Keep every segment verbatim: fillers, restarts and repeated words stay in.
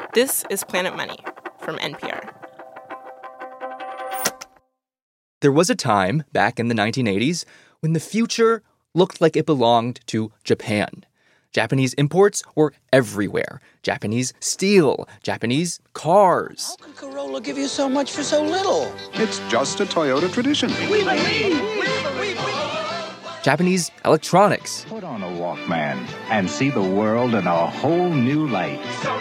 This is Planet Money from N P R. There was a time back in the nineteen eighties when the future looked like it belonged to Japan. Japanese imports were everywhere. Japanese steel, Japanese cars. How can Corolla give you so much for so little? It's just a Toyota tradition. We believe! We believe! Japanese electronics. Put on a Walkman and see the world in a whole new light.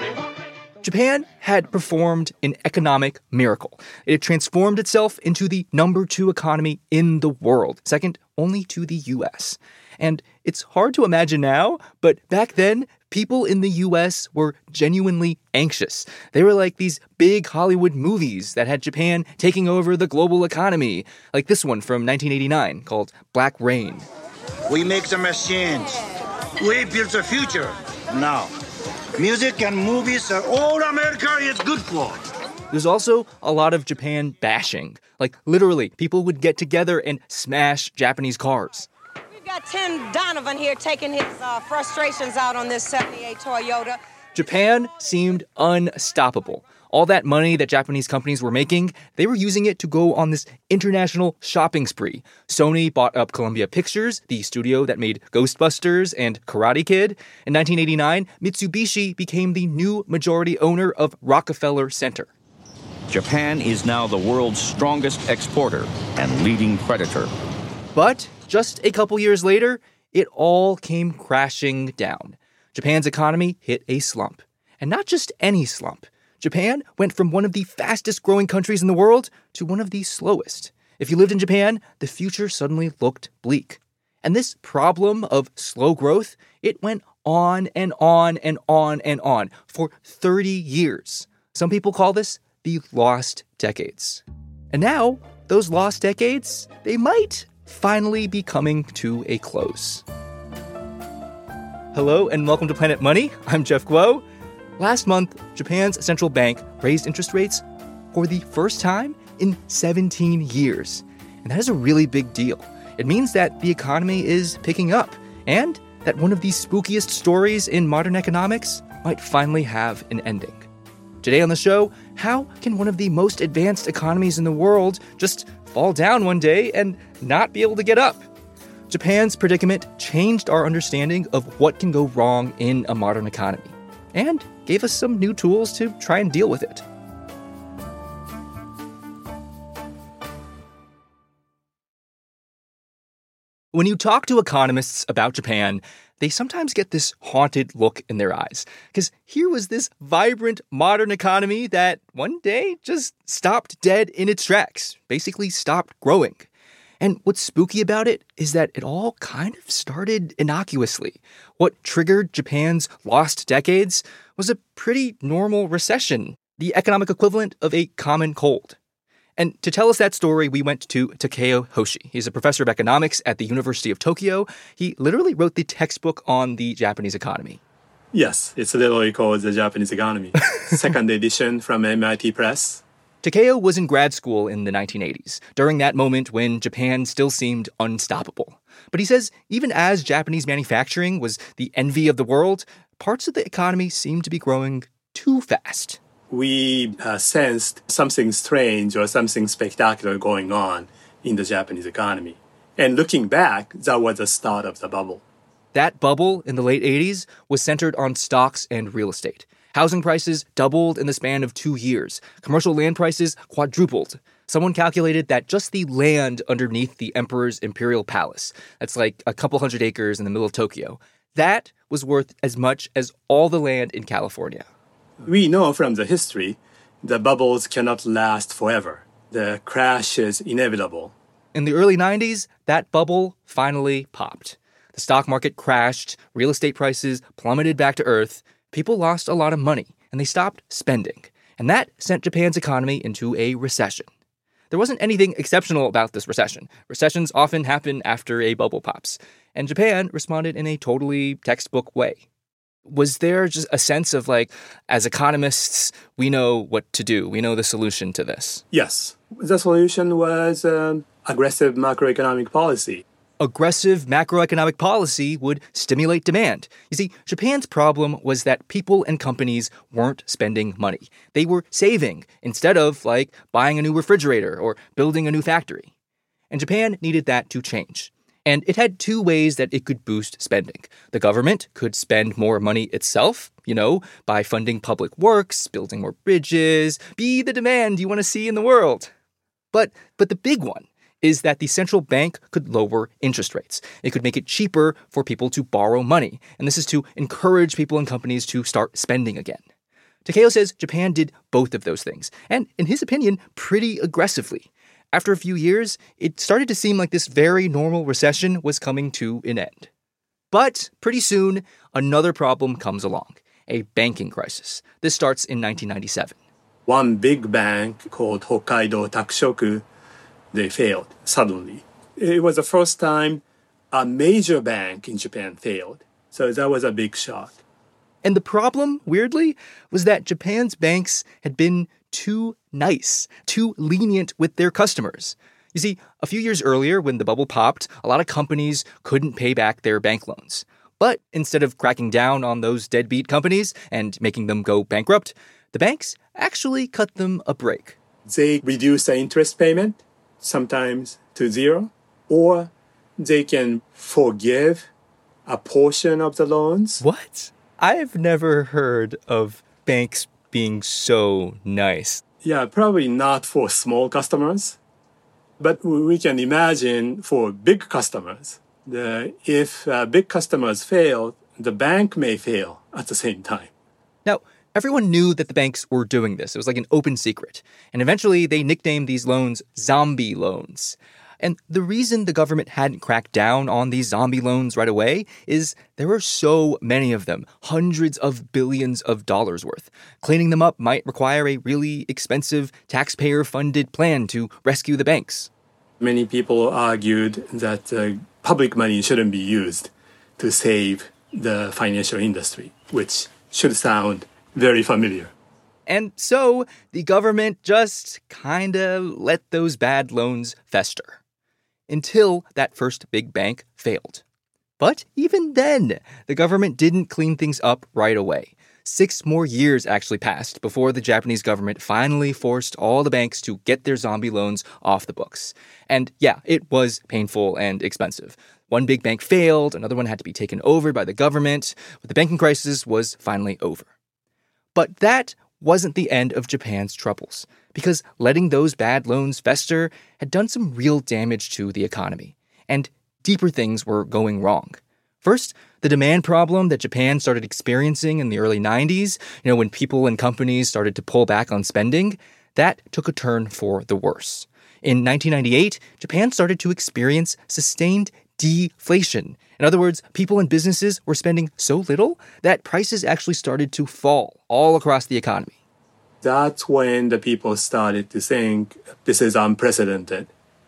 Japan had performed an economic miracle. It had transformed itself into the number two economy in the world, second only to the U S. And it's hard to imagine now, but back then, people in the U S were genuinely anxious. They were like these big Hollywood movies that had Japan taking over the global economy, like this one from nineteen eighty-nine called Black Rain. We make the machines. We build the future. Now, music and movies are all America is good for. There's also a lot of Japan bashing. Like, literally, people would get together and smash Japanese cars. We've got Tim Donovan here taking his uh, frustrations out on this seventy-eight Toyota. Japan seemed unstoppable. All that money that Japanese companies were making, they were using it to go on this international shopping spree. Sony bought up Columbia Pictures, the studio that made Ghostbusters and Karate Kid. In nineteen eighty-nine, Mitsubishi became the new majority owner of Rockefeller Center. Japan is now the world's strongest exporter and leading creditor. But just a couple years later, it all came crashing down. Japan's economy hit a slump. And not just any slump. Japan went from one of the fastest growing countries in the world to one of the slowest. If you lived in Japan, the future suddenly looked bleak. And this problem of slow growth, it went on and on and on and on for thirty years. Some people call this the lost decades. And now, those lost decades, they might finally be coming to a close. Hello and welcome to Planet Money. I'm Jeff Guo. Last month, Japan's central bank raised interest rates for the first time in seventeen years. And that is a really big deal. It means that the economy is picking up and that one of the spookiest stories in modern economics might finally have an ending. Today on the show, how can one of the most advanced economies in the world just fall down one day and not be able to get up? Japan's predicament changed our understanding of what can go wrong in a modern economy and gave us some new tools to try and deal with it. When you talk to economists about Japan, they sometimes get this haunted look in their eyes. Because here was this vibrant, modern economy that one day just stopped dead in its tracks, basically stopped growing. And what's spooky about it is that it all kind of started innocuously. What triggered Japan's lost decades was a pretty normal recession, the economic equivalent of a common cold. And to tell us that story, we went to Takeo Hoshi. He's a professor of economics at the University of Tokyo. He literally wrote the textbook on the Japanese economy. Yes, it's literally called The Japanese Economy. Second edition from M I T Press. Takeo was in grad school in the nineteen eighties, during that moment when Japan still seemed unstoppable. But he says even as Japanese manufacturing was the envy of the world, parts of the economy seemed to be growing too fast. We uh, sensed something strange or something spectacular going on in the Japanese economy. And looking back, that was the start of the bubble. That bubble in the late eighties was centered on stocks and real estate. Housing prices doubled in the span of two years. Commercial land prices quadrupled. Someone calculated that just the land underneath the emperor's imperial palace, that's like a couple hundred acres in the middle of Tokyo, that was worth as much as all the land in California. We know from the history that bubbles cannot last forever. The crash is inevitable. In the early nineties, that bubble finally popped. The stock market crashed, real estate prices plummeted back to earth, people lost a lot of money, and they stopped spending. And that sent Japan's economy into a recession. There wasn't anything exceptional about this recession. Recessions often happen after a bubble pops. And Japan responded in a totally textbook way. Was there just a sense of like, as economists, we know what to do. We know the solution to this? Yes. The solution was um, aggressive macroeconomic policy. aggressive macroeconomic policy would stimulate demand. You see, Japan's problem was that people and companies weren't spending money. They were saving instead of, like, buying a new refrigerator or building a new factory. And Japan needed that to change. And it had two ways that it could boost spending. The government could spend more money itself, you know, by funding public works, building more bridges, be the demand you want to see in the world. But but the big one is that the central bank could lower interest rates. It could make it cheaper for people to borrow money. And this is to encourage people and companies to start spending again. Takeo says Japan did both of those things, and in his opinion, pretty aggressively. After a few years, it started to seem like this very normal recession was coming to an end. But pretty soon, another problem comes along, a banking crisis. This starts in nineteen ninety-seven. One big bank called Hokkaido Takushoku, they failed suddenly. It was the first time a major bank in Japan failed. So that was a big shock. And the problem, weirdly, was that Japan's banks had been too nice, too lenient with their customers. You see, a few years earlier, when the bubble popped, a lot of companies couldn't pay back their bank loans. But instead of cracking down on those deadbeat companies and making them go bankrupt, the banks actually cut them a break. They reduce the interest payment, sometimes to zero, or they can forgive a portion of the loans. What? I've never heard of banks being so nice. Yeah, probably not for small customers. But we can imagine for big customers, the, if uh, big customers fail, the bank may fail at the same time. Now, everyone knew that the banks were doing this. It was like an open secret. And eventually they nicknamed these loans zombie loans. And the reason the government hadn't cracked down on these zombie loans right away is there were so many of them, hundreds of billions of dollars worth. Cleaning them up might require a really expensive taxpayer-funded plan to rescue the banks. Many people argued that uh, public money shouldn't be used to save the financial industry, which should sound very familiar. And so the government just kind of let those bad loans fester. Until that first big bank failed. But even then, the government didn't clean things up right away. Six more years actually passed before the Japanese government finally forced all the banks to get their zombie loans off the books. And yeah, it was painful and expensive. One big bank failed, another one had to be taken over by the government, but the banking crisis was finally over. But that wasn't the end of Japan's troubles, because letting those bad loans fester had done some real damage to the economy, and deeper things were going wrong. First, the demand problem that Japan started experiencing in the early nineties, you know, when people and companies started to pull back on spending, that took a turn for the worse. In nineteen ninety-eight, Japan started to experience sustained deflation. In other words, people and businesses were spending so little that prices actually started to fall all across the economy. That's when the people started to think this is unprecedented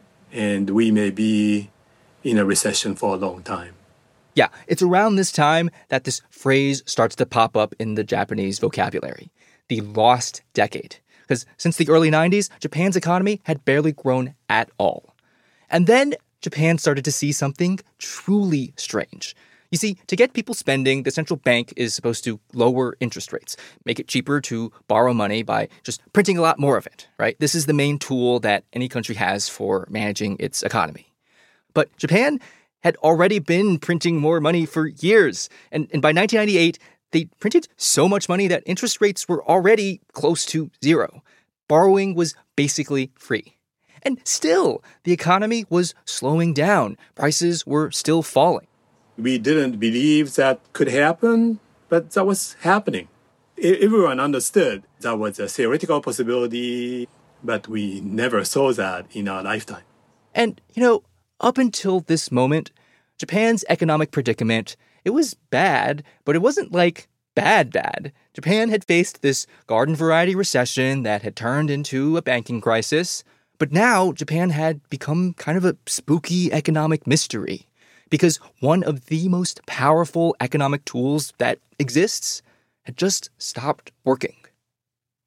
and we may be in a recession for a long time. Yeah, it's around this time that this phrase starts to pop up in the Japanese vocabulary, the lost decade. Because since the early nineties, Japan's economy had barely grown at all. And then Japan started to see something truly strange. You see, to get people spending, the central bank is supposed to lower interest rates, make it cheaper to borrow money by just printing a lot more of it, right? This is the main tool that any country has for managing its economy. But Japan had already been printing more money for years. And, and by nineteen ninety-eight, they printed so much money that interest rates were already close to zero. Borrowing was basically free. And still, the economy was slowing down. Prices were still falling. We didn't believe that could happen, but that was happening. Everyone understood that was a theoretical possibility, but we never saw that in our lifetime. And, you know, up until this moment, Japan's economic predicament, it was bad, but it wasn't like bad bad. Japan had faced this garden variety recession that had turned into a banking crisis. But now Japan had become kind of a spooky economic mystery because one of the most powerful economic tools that exists had just stopped working.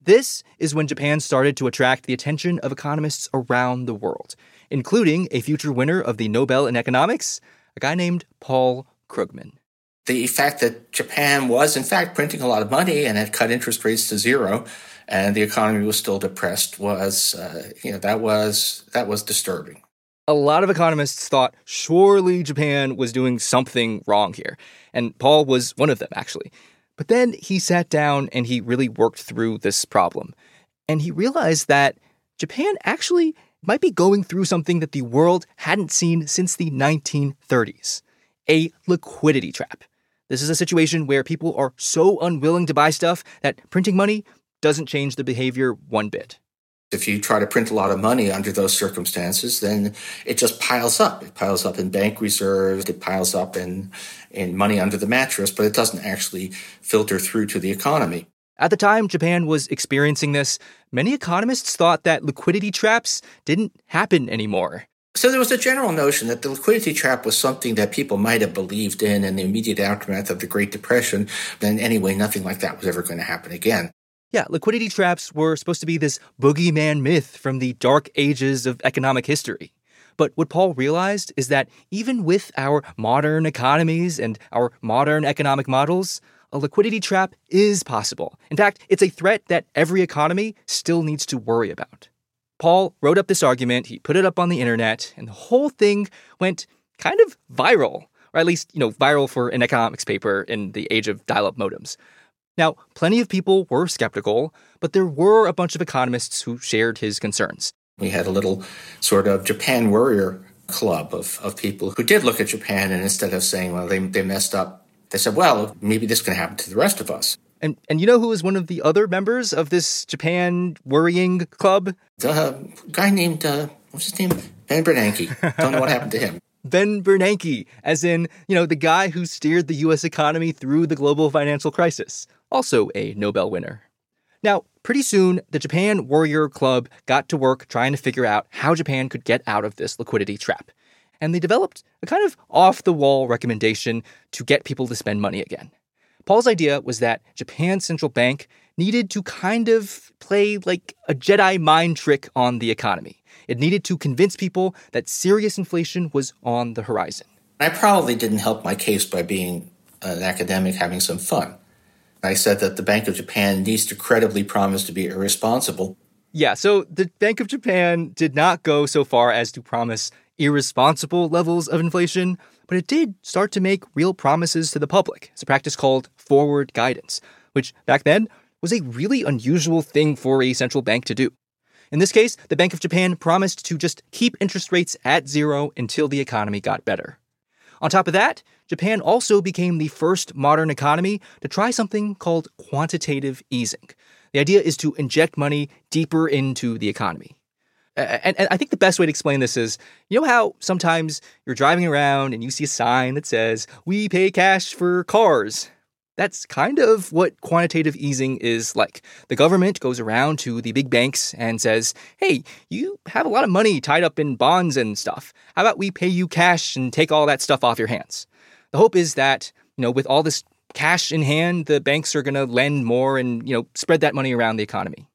This is when Japan started to attract the attention of economists around the world, including a future winner of the Nobel in Economics, a guy named Paul Krugman. The fact that Japan was, in fact, printing a lot of money and had cut interest rates to zero, and the economy was still depressed, was, uh, you know, that was that was disturbing. A lot of economists thought surely Japan was doing something wrong here, and Paul was one of them, actually. But then he sat down and he really worked through this problem. And he realized that Japan actually might be going through something that the world hadn't seen since the nineteen thirties, a liquidity trap. This is a situation where people are so unwilling to buy stuff that printing money doesn't change the behavior one bit. If you try to print a lot of money under those circumstances, then it just piles up. It piles up in bank reserves, it piles up in, in money under the mattress, but it doesn't actually filter through to the economy. At the time Japan was experiencing this, many economists thought that liquidity traps didn't happen anymore. So there was a general notion that the liquidity trap was something that people might have believed in in the immediate aftermath of the Great Depression, and anyway, nothing like that was ever going to happen again. Yeah, liquidity traps were supposed to be this boogeyman myth from the dark ages of economic history. But what Paul realized is that even with our modern economies and our modern economic models, a liquidity trap is possible. In fact, it's a threat that every economy still needs to worry about. Paul wrote up this argument, he put it up on the internet, and the whole thing went kind of viral, or at least, you know, viral for an economics paper in the age of dial-up modems. Now, plenty of people were skeptical, but there were a bunch of economists who shared his concerns. We had a little sort of Japan warrior club of, of people who did look at Japan, and instead of saying, well, they, they messed up, they said, well, maybe this can happen to the rest of us. And and you know who was one of the other members of this Japan worrying club? The guy named, uh, what's his name? Ben Bernanke. Don't know what happened to him. Ben Bernanke, as in, you know, the guy who steered the U S economy through the global financial crisis. Also a Nobel winner. Now, pretty soon, the Japan Warrior Club got to work trying to figure out how Japan could get out of this liquidity trap. And they developed a kind of off-the-wall recommendation to get people to spend money again. Paul's idea was that Japan's central bank needed to kind of play like a Jedi mind trick on the economy. It needed to convince people that serious inflation was on the horizon. I probably didn't help my case by being an academic having some fun. I said that the Bank of Japan needs to credibly promise to be irresponsible. Yeah, so the Bank of Japan did not go so far as to promise irresponsible levels of inflation, but it did start to make real promises to the public. It's a practice called forward guidance, which back then was a really unusual thing for a central bank to do. In this case, the Bank of Japan promised to just keep interest rates at zero until the economy got better. On top of that, Japan also became the first modern economy to try something called quantitative easing. The idea is to inject money deeper into the economy. And, and I think the best way to explain this is, you know how sometimes you're driving around and you see a sign that says, "We pay cash for cars"? That's kind of what quantitative easing is like. The government goes around to the big banks and says, "Hey, you have a lot of money tied up in bonds and stuff. How about we pay you cash and take all that stuff off your hands?" The hope is that, you know, with all this cash in hand, the banks are going to lend more and, you know, spread that money around the economy.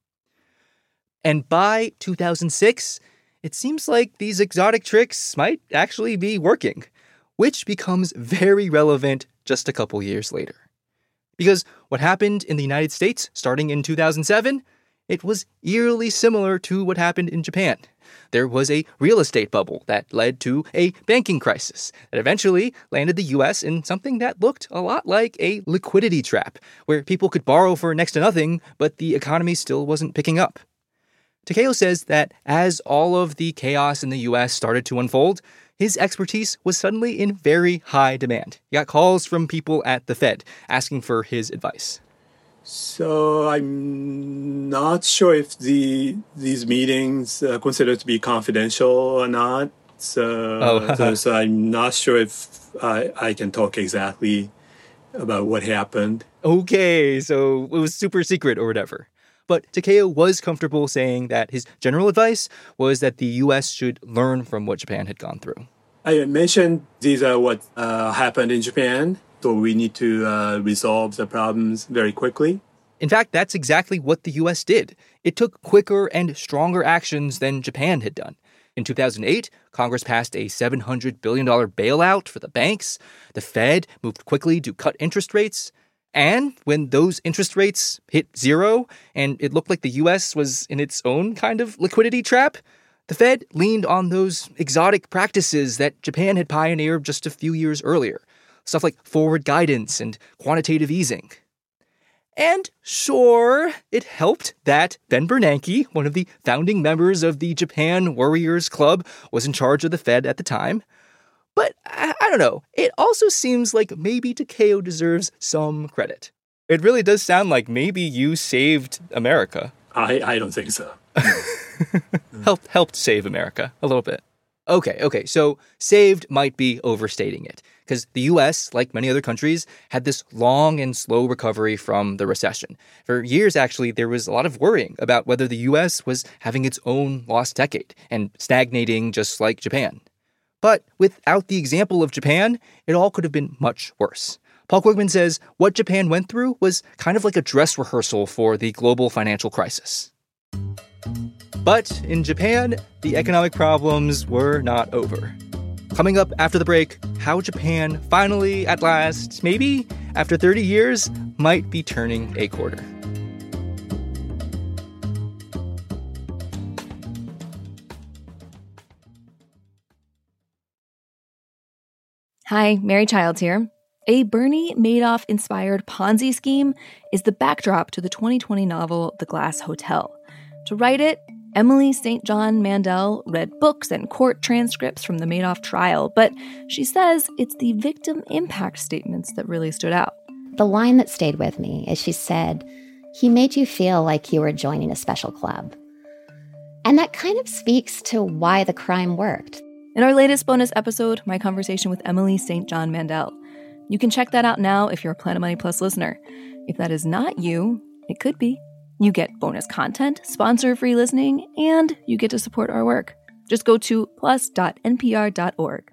And by two thousand six, it seems like these exotic tricks might actually be working, which becomes very relevant just a couple years later. Because what happened in the United States starting in two thousand seven, it was eerily similar to what happened in Japan. There was a real estate bubble that led to a banking crisis that eventually landed the U S in something that looked a lot like a liquidity trap, where people could borrow for next to nothing, but the economy still wasn't picking up. Takeo says that as all of the chaos in the U S started to unfold, his expertise was suddenly in very high demand. He got calls from people at the Fed asking for his advice. So I'm not sure if the these meetings are considered to be confidential or not. So, oh. so, so I'm not sure if I, I can talk exactly about what happened. Okay, so it was super secret or whatever. But Takeo was comfortable saying that his general advice was that the U S should learn from what Japan had gone through. I mentioned these are what uh, happened in Japan, so we need to uh, resolve the problems very quickly. In fact, that's exactly what the U S did. It took quicker and stronger actions than Japan had done. In two thousand eight, Congress passed a seven hundred billion dollars bailout for the banks. The Fed moved quickly to cut interest rates. And when those interest rates hit zero and it looked like the U S was in its own kind of liquidity trap, the Fed leaned on those exotic practices that Japan had pioneered just a few years earlier. Stuff like forward guidance and quantitative easing. And sure, it helped that Ben Bernanke, one of the founding members of the Japan Warriors Club, was in charge of the Fed at the time. But I, I don't know, it also seems like maybe Takeo deserves some credit. It really does sound like maybe you saved America. I, I don't think so. helped, helped save America a little bit. Okay, okay, so saved might be overstating it, because the U S, like many other countries, had this long and slow recovery from the recession. For years, actually, there was a lot of worrying about whether the U S was having its own lost decade and stagnating just like Japan. But without the example of Japan, it all could have been much worse. Paul Krugman says what Japan went through was kind of like a dress rehearsal for the global financial crisis. But in Japan, the economic problems were not over. Coming up after the break, how Japan finally, at last, maybe after thirty years, might be turning a quarter. Hi, Mary Childs here. A Bernie Madoff-inspired Ponzi scheme is the backdrop to the twenty twenty novel The Glass Hotel. To write it, Emily Saint John Mandel read books and court transcripts from the Madoff trial, but she says it's the victim impact statements that really stood out. The line that stayed with me is she said, "He made you feel like you were joining a special club." And that kind of speaks to why the crime worked. In our latest bonus episode, my conversation with Emily Saint John Mandel. You can check that out now if you're a Planet Money Plus listener. If that is not you, it could be. You get bonus content, sponsor-free listening, and you get to support our work. Just go to plus dot n p r dot org.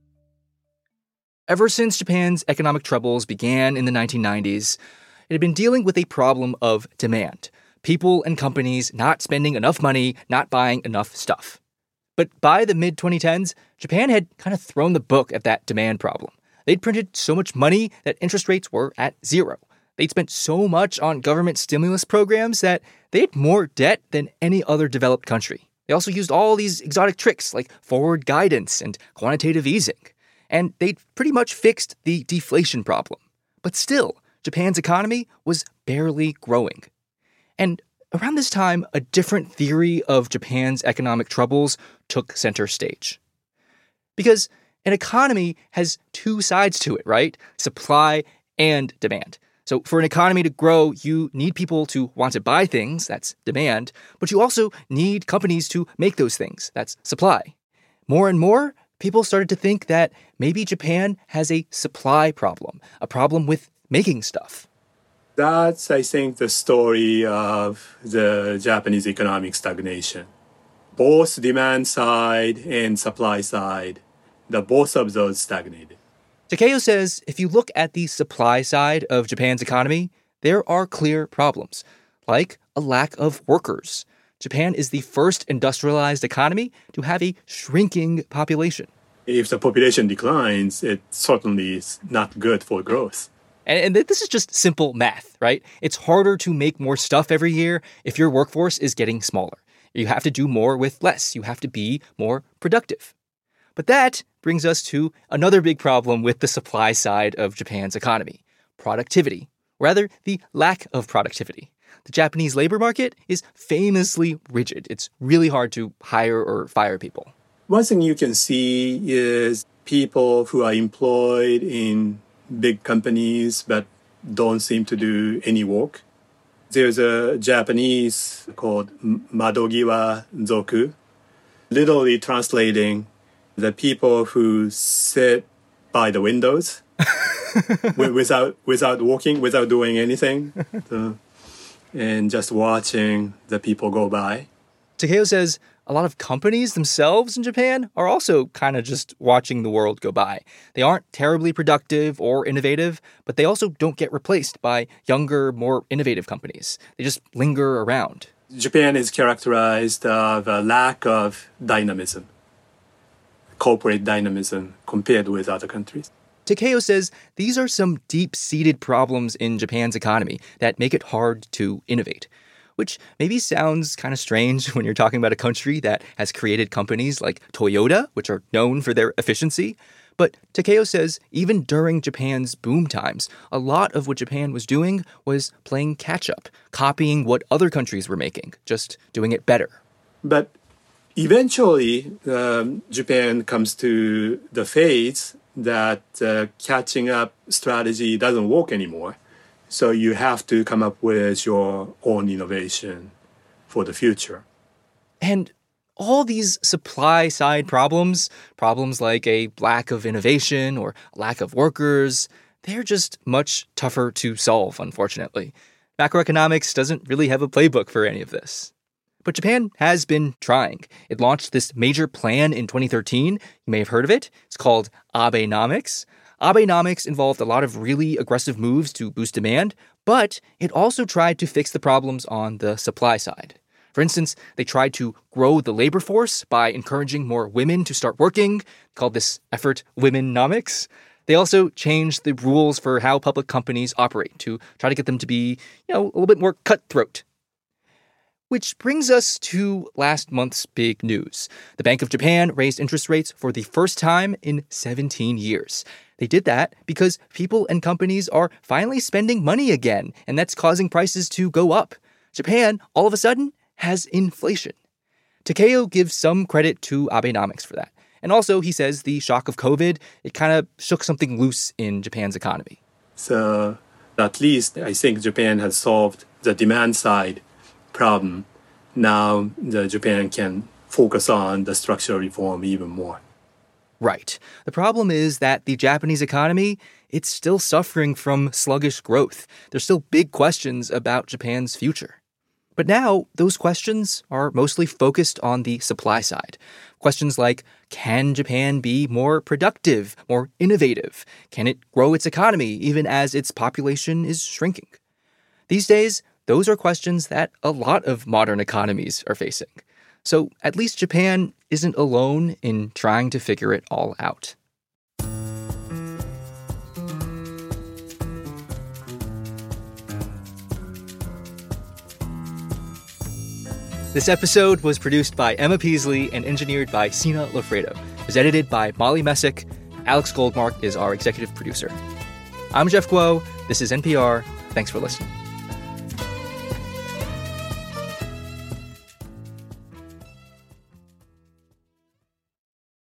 Ever since Japan's economic troubles began in the nineteen nineties, it had been dealing with a problem of demand. People and companies not spending enough money, not buying enough stuff. But by the mid twenty tens, Japan had kind of thrown the book at that demand problem. They'd printed so much money that interest rates were at zero. They'd spent so much on government stimulus programs that they had more debt than any other developed country. They also used all these exotic tricks like forward guidance and quantitative easing. And they'd pretty much fixed the deflation problem. But still, Japan's economy was barely growing. And around this time, a different theory of Japan's economic troubles took center stage. Because an economy has two sides to it, right? Supply and demand. So for an economy to grow, you need people to want to buy things, that's demand, but you also need companies to make those things, that's supply. More and more, people started to think that maybe Japan has a supply problem, a problem with making stuff. That's, I think, the story of the Japanese economic stagnation. Both demand side and supply side, the both of those stagnated. Takeo says if you look at the supply side of Japan's economy, there are clear problems, like a lack of workers. Japan is the first industrialized economy to have a shrinking population. If the population declines, it certainly is not good for growth. And, and this is just simple math, right? It's harder to make more stuff every year if your workforce is getting smaller. You have to do more with less. You have to be more productive. But that brings us to another big problem with the supply side of Japan's economy, productivity, or rather the lack of productivity. The Japanese labor market is famously rigid. It's really hard to hire or fire people. One thing you can see is people who are employed in big companies but don't seem to do any work. There's a Japanese called Madogiwa Zoku, literally translating the people who sit by the windows without without walking, without doing anything, so, and just watching the people go by. Takeo says a lot of companies themselves in Japan are also kind of just watching the world go by. They aren't terribly productive or innovative, but they also don't get replaced by younger, more innovative companies. They just linger around. Japan is characterized of a lack of dynamism, corporate dynamism, compared with other countries. Takeo says these are some deep-seated problems in Japan's economy that make it hard to innovate, which maybe sounds kind of strange when you're talking about a country that has created companies like Toyota, which are known for their efficiency. But Takeo says even during Japan's boom times, a lot of what Japan was doing was playing catch-up, copying what other countries were making, just doing it better. But eventually, um, Japan comes to the phase that uh, catching up strategy doesn't work anymore. So you have to come up with your own innovation for the future. And all these supply-side problems, problems like a lack of innovation or lack of workers, they're just much tougher to solve, unfortunately. Macroeconomics doesn't really have a playbook for any of this. But Japan has been trying. It launched this major plan in twenty thirteen. You may have heard of it. It's called Abenomics. Abenomics involved a lot of really aggressive moves to boost demand, but it also tried to fix the problems on the supply side. For instance, they tried to grow the labor force by encouraging more women to start working, called this effort Womenomics. They also changed the rules for how public companies operate to try to get them to be, you know, a little bit more cutthroat. Which brings us to last month's big news. The Bank of Japan raised interest rates for the first time in seventeen years. They did that because people and companies are finally spending money again, and that's causing prices to go up. Japan, all of a sudden, has inflation. Takeo gives some credit to Abenomics for that. And also, he says the shock of COVID, it kind of shook something loose in Japan's economy. So at least I think Japan has solved the demand side problem. Now the Japan can focus on the structural reform even more. Right. The problem is that the Japanese economy, it's still suffering from sluggish growth. There's still big questions about Japan's future. But now, those questions are mostly focused on the supply side. Questions like, can Japan be more productive, more innovative? Can it grow its economy even as its population is shrinking? These days, those are questions that a lot of modern economies are facing. So at least Japan isn't alone in trying to figure it all out. This episode was produced by Emma Peasley and engineered by Sina Lofredo. It was edited by Molly Messick. Alex Goldmark is our executive producer. I'm Jeff Guo. This is N P R. Thanks for listening.